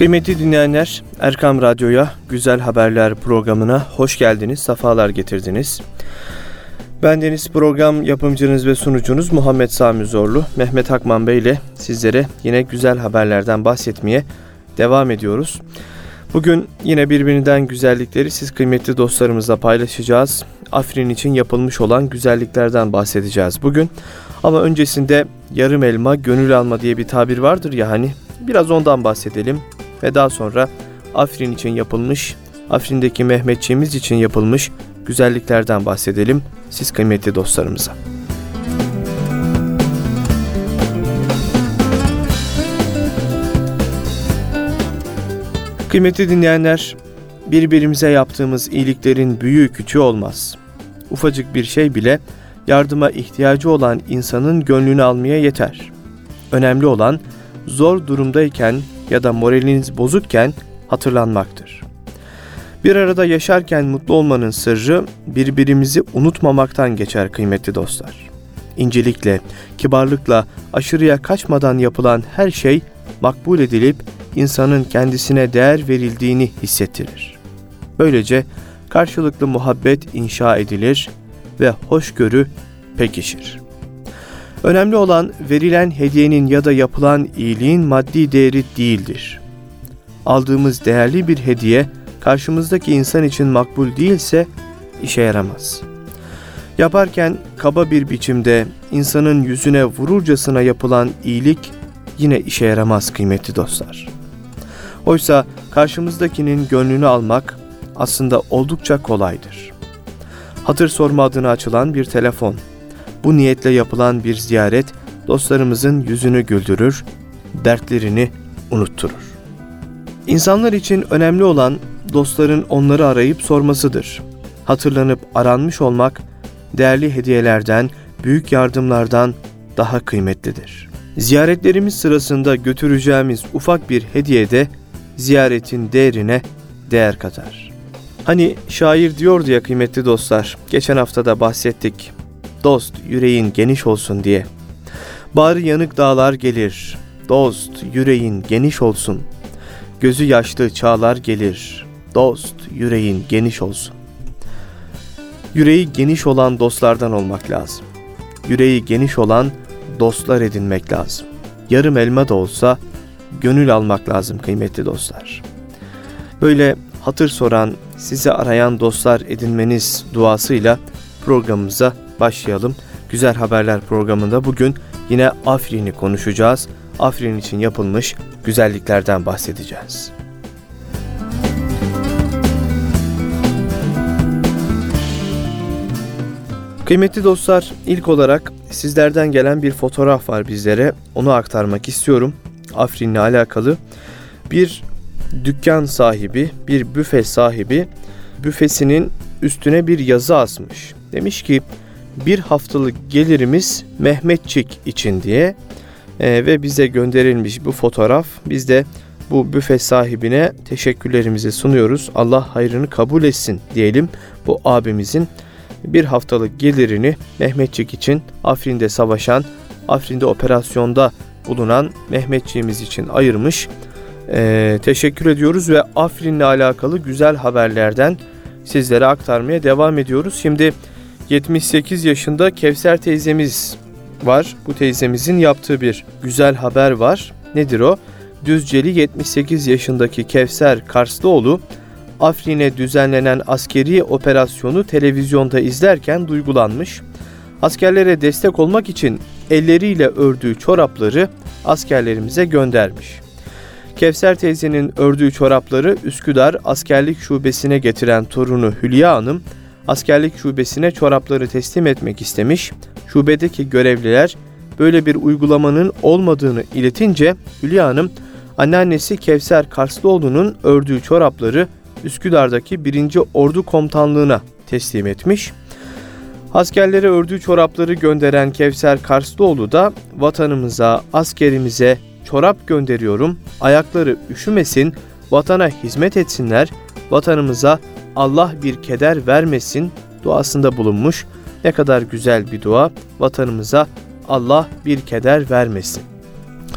Kıymetli dinleyenler, Erkam Radyo'ya, Güzel Haberler programına hoş geldiniz, sefalar getirdiniz. Bendeniz program yapımcınız ve sunucunuz Muhammed Sami Zorlu, Mehmet Akman Bey ile sizlere yine güzel haberlerden bahsetmeye devam ediyoruz. Bugün yine birbirinden güzellikleri siz kıymetli dostlarımızla paylaşacağız. Afrin için yapılmış olan güzelliklerden bahsedeceğiz bugün. Ama öncesinde yarım elma, gönül alma diye bir tabir vardır ya hani. Biraz ondan bahsedelim ve daha sonra Afrin için yapılmış, Afrin'deki Mehmetçiğimiz için yapılmış güzelliklerden bahsedelim siz kıymetli dostlarımıza. Kıymetli dinleyenler, birbirimize yaptığımız iyiliklerin büyüğü küçüğü olmaz. Ufacık bir şey bile yardıma ihtiyacı olan insanın gönlünü almaya yeter. Önemli olan zor durumdayken ya da moraliniz bozukken hatırlanmaktır. Bir arada yaşarken mutlu olmanın sırrı birbirimizi unutmamaktan geçer kıymetli dostlar. İncelikle, kibarlıkla, aşırıya kaçmadan yapılan her şey makbul edilip insanın kendisine değer verildiğini hissettirir. Böylece karşılıklı muhabbet inşa edilir ve hoşgörü pekişir. Önemli olan verilen hediyenin ya da yapılan iyiliğin maddi değeri değildir. Aldığımız değerli bir hediye karşımızdaki insan için makbul değilse işe yaramaz. Yaparken kaba bir biçimde insanın yüzüne vururcasına yapılan iyilik yine işe yaramaz kıymetli dostlar. Oysa karşımızdakinin gönlünü almak aslında oldukça kolaydır. Hatır sorma adına açılan bir telefon, bu niyetle yapılan bir ziyaret dostlarımızın yüzünü güldürür, dertlerini unutturur. İnsanlar için önemli olan dostların onları arayıp sormasıdır. Hatırlanıp aranmış olmak değerli hediyelerden, büyük yardımlardan daha kıymetlidir. Ziyaretlerimiz sırasında götüreceğimiz ufak bir hediye de ziyaretin değerine değer katar. Hani şair diyordu ya kıymetli dostlar, geçen hafta da bahsettik. Dost yüreğin geniş olsun diye. Bağrı yanık dağlar gelir, dost yüreğin geniş olsun. Gözü yaşlı çağlar gelir, dost yüreğin geniş olsun. Yüreği geniş olan dostlardan olmak lazım. Yüreği geniş olan dostlar edinmek lazım. Yarım elma da olsa gönül almak lazım kıymetli dostlar. Böyle hatır soran, sizi arayan dostlar edinmeniz duasıyla programımıza başlayalım. Güzel Haberler programında bugün yine Afrin'i konuşacağız. Afrin için yapılmış güzelliklerden bahsedeceğiz. Kıymetli dostlar, ilk olarak sizlerden gelen bir fotoğraf var bizlere. Onu aktarmak istiyorum. Afrin'le alakalı bir dükkan sahibi, bir büfe sahibi büfesinin üstüne bir yazı asmış. Demiş ki bir haftalık gelirimiz Mehmetçik için diye ve bize gönderilmiş bu fotoğraf. Biz de bu büfe sahibine teşekkürlerimizi sunuyoruz. Allah hayrını kabul etsin diyelim. Bu abimizin bir haftalık gelirini Mehmetçik için Afrin'de savaşan, Afrin'de operasyonda bulunan Mehmetçiğimiz için ayırmış. Teşekkür ediyoruz ve Afrin'le alakalı güzel haberlerden sizlere aktarmaya devam ediyoruz. Şimdi 78 yaşında Kevser teyzemiz var. Bu teyzemizin yaptığı bir güzel haber var. Nedir o? Düzceli 78 yaşındaki Kevser Karslıoğlu, Afrin'e düzenlenen askeri operasyonu televizyonda izlerken duygulanmış. Askerlere destek olmak için elleriyle ördüğü çorapları askerlerimize göndermiş. Kevser teyzenin ördüğü çorapları Üsküdar Askerlik Şubesi'ne getiren torunu Hülya Hanım, askerlik şubesine çorapları teslim etmek istemiş. Şubedeki görevliler böyle bir uygulamanın olmadığını iletince Hülya Hanım, anneannesi Kevser Karslıoğlu'nun ördüğü çorapları Üsküdar'daki 1. Ordu Komutanlığı'na teslim etmiş. Askerlere ördüğü çorapları gönderen Kevser Karslıoğlu da vatanımıza, askerimize çorap gönderiyorum, ayakları üşümesin, vatana hizmet etsinler, vatanımıza Allah bir keder vermesin duasında bulunmuş. Ne kadar güzel bir dua, vatanımıza Allah bir keder vermesin.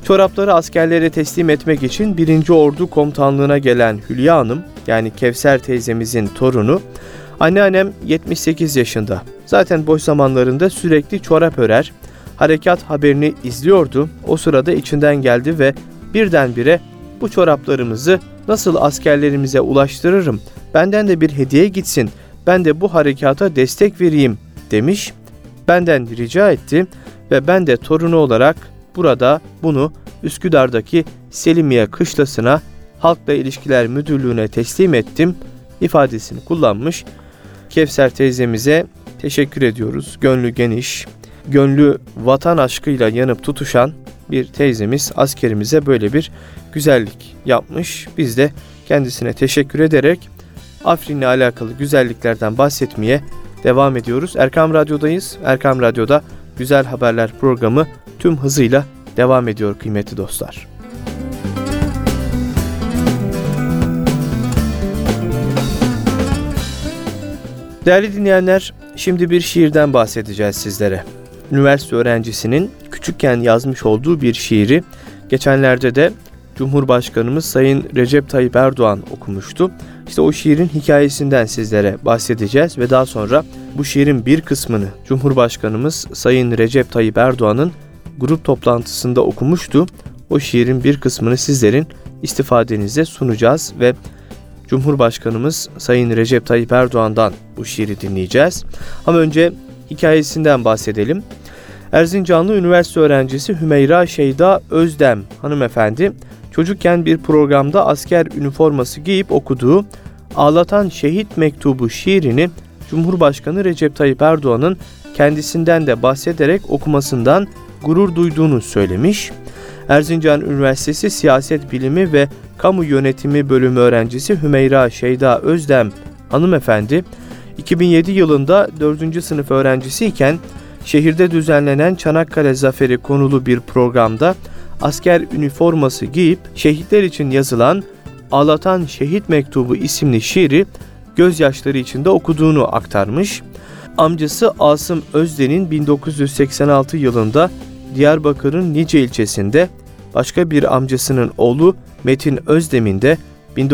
Çorapları askerlere teslim etmek için 1. Ordu Komutanlığı'na gelen Hülya Hanım, yani Kevser teyzemizin torunu, anneannem 78 yaşında. Zaten boş zamanlarında sürekli çorap örer, harekat haberini izliyordu. O sırada içinden geldi ve birdenbire bu çoraplarımızı nasıl askerlerimize ulaştırırım, benden de bir hediye gitsin, ben de bu harekata destek vereyim demiş. Benden rica etti ve ben de torunu olarak burada bunu Üsküdar'daki Selimiye Kışlası'na Halkla İlişkiler Müdürlüğü'ne teslim ettim ifadesini kullanmış. Kevser teyzemize teşekkür ediyoruz. Gönlü geniş, gönlü vatan aşkıyla yanıp tutuşan bir teyzemiz askerimize böyle bir güzellik yapmış. Biz de kendisine teşekkür ederek Afrin'le alakalı güzelliklerden bahsetmeye devam ediyoruz. Erkam Radyo'dayız. Erkam Radyo'da Güzel Haberler programı tüm hızıyla devam ediyor kıymetli dostlar. Değerli dinleyenler, şimdi bir şiirden bahsedeceğiz sizlere. Üniversite öğrencisinin küçükken yazmış olduğu bir şiiri geçenlerde de Cumhurbaşkanımız Sayın Recep Tayyip Erdoğan okumuştu. İşte o şiirin hikayesinden sizlere bahsedeceğiz ve daha sonra bu şiirin bir kısmını Cumhurbaşkanımız Sayın Recep Tayyip Erdoğan'ın grup toplantısında okumuştu. O şiirin bir kısmını sizlerin istifadenize sunacağız ve Cumhurbaşkanımız Sayın Recep Tayyip Erdoğan'dan bu şiiri dinleyeceğiz. Ama önce hikayesinden bahsedelim. Erzincanlı üniversite öğrencisi Hümeyra Şeyda Özdem hanımefendi çocukken bir programda asker üniforması giyip okuduğu Ağlatan Şehit Mektubu şiirini Cumhurbaşkanı Recep Tayyip Erdoğan'ın kendisinden de bahsederek okumasından gurur duyduğunu söylemiş. Erzincan Üniversitesi Siyaset Bilimi ve Kamu Yönetimi Bölümü öğrencisi Hümeyra Şeyda Özdem hanımefendi 2007 yılında 4. sınıf öğrencisiyken şehirde düzenlenen Çanakkale Zaferi konulu bir programda asker üniforması giyip şehitler için yazılan Ağlatan Şehit Mektubu isimli şiiri gözyaşları içinde okuduğunu aktarmış. Amcası Asım Özden'in 1986 yılında Diyarbakır'ın Nice ilçesinde, başka bir amcasının oğlu Metin Özdem'in de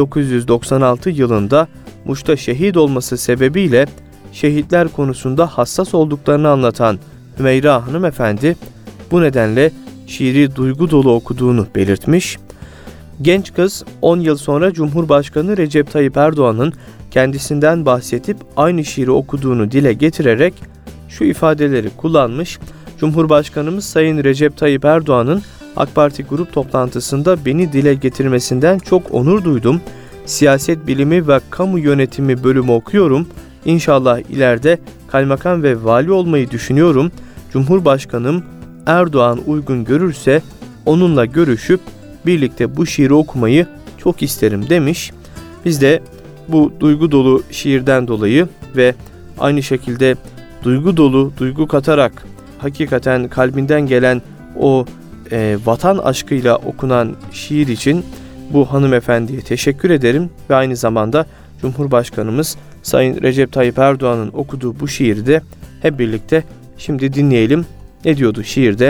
1996 yılında Muş'ta şehit olması sebebiyle şehitler konusunda hassas olduklarını anlatan Hümeyra hanımefendi bu nedenle şiiri duygu dolu okuduğunu belirtmiş. Genç kız 10 yıl sonra Cumhurbaşkanı Recep Tayyip Erdoğan'ın kendisinden bahsedip aynı şiiri okuduğunu dile getirerek şu ifadeleri kullanmış. Cumhurbaşkanımız Sayın Recep Tayyip Erdoğan'ın AK Parti grup toplantısında beni dile getirmesinden çok onur duydum. Siyaset Bilimi ve Kamu Yönetimi bölümü okuyorum. İnşallah ileride kaymakam ve vali olmayı düşünüyorum. Cumhurbaşkanım Erdoğan uygun görürse onunla görüşüp birlikte bu şiiri okumayı çok isterim demiş. Biz de bu duygu dolu şiirden dolayı ve aynı şekilde duygu dolu, duygu katarak hakikaten kalbinden gelen o vatan aşkıyla okunan şiir için bu hanımefendiye teşekkür ederim ve aynı zamanda Cumhurbaşkanımız Sayın Recep Tayyip Erdoğan'ın okuduğu bu şiiri de hep birlikte şimdi dinleyelim. Ne diyordu şiirde?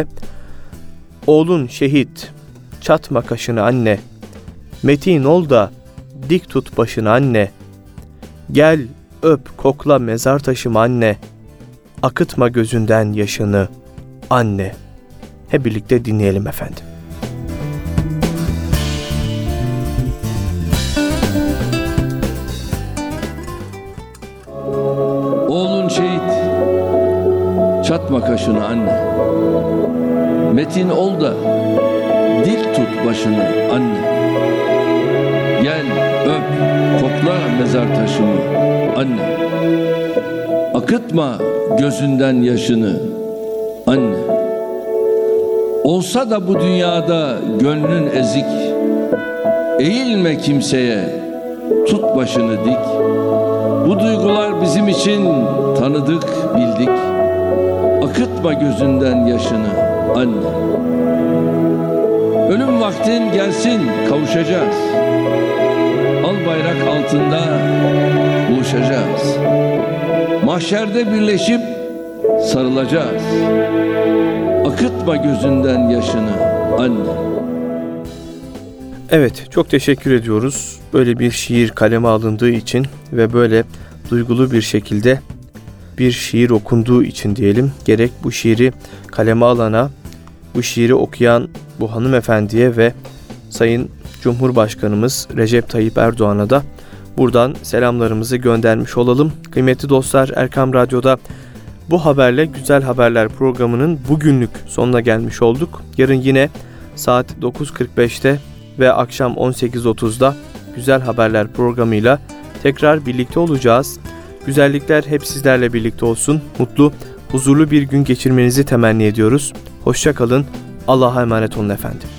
Oğlun şehit, çatma kaşını anne, metin ol da dik tut başını anne, gel öp kokla mezar taşımı anne, akıtma gözünden yaşını anne. Hep birlikte dinleyelim efendim. Oğlun şehit, çatma kaşını anne, metin ol da dik tut başını anne, gel öp kokla mezar taşımı anne, akıtma gözünden yaşını anne. Olsa da bu dünyada gönlün ezik, eğilme kimseye, tut başını dik. Bu duygular bizim için tanıdık, bildik. Akıtma gözünden yaşını anne. Ölüm vaktin gelsin, kavuşacağız. Al bayrak altında buluşacağız. Mahşerde birleşip sarılacağız. Akıtma gözünden yaşını anne. Evet, çok teşekkür ediyoruz. Böyle bir şiir kaleme alındığı için ve böyle duygulu bir şekilde bir şiir okunduğu için diyelim. Gerek bu şiiri kaleme alana, bu şiiri okuyan bu hanımefendiye ve Sayın Cumhurbaşkanımız Recep Tayyip Erdoğan'a da buradan selamlarımızı göndermiş olalım. Kıymetli dostlar, Erkam Radyo'da bu haberle Güzel Haberler programının bugünlük sonuna gelmiş olduk. Yarın yine saat 9.45'te ve akşam 18.30'da Güzel Haberler programıyla tekrar birlikte olacağız. Güzellikler hep sizlerle birlikte olsun. Mutlu, huzurlu bir gün geçirmenizi temenni ediyoruz. Hoşça kalın. Allah'a emanet olun efendim.